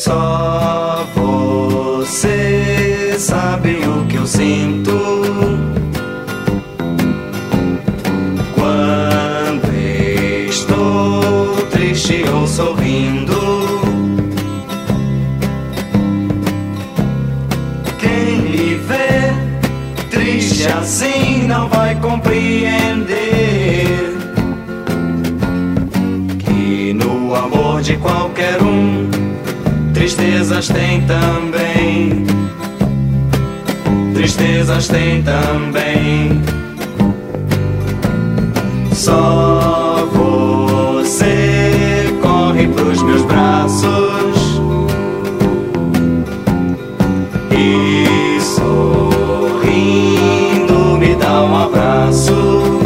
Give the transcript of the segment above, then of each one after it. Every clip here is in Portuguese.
Só você sabe o que eu sinto quando estou triste ou sorrindo. Quem me vê triste assim não vai compreender que no amor de qualquer um tristezas tem também, tristezas tem também. Só você corre pros meus braços e sorrindo me dá um abraço.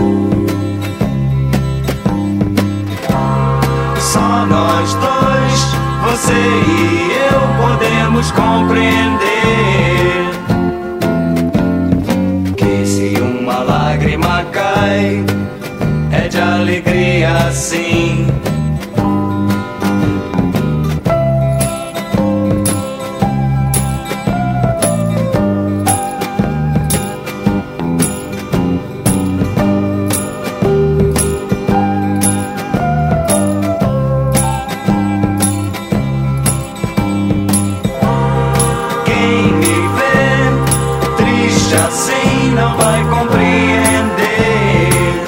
Só nós dois, você e eu, podemos compreender que se uma lágrima cai, é de alegria sim. Assim não vai compreender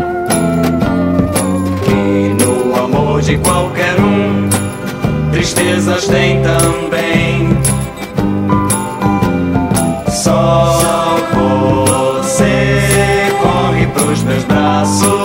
que no amor de qualquer um tristezas tem também. Só você corre pros meus braços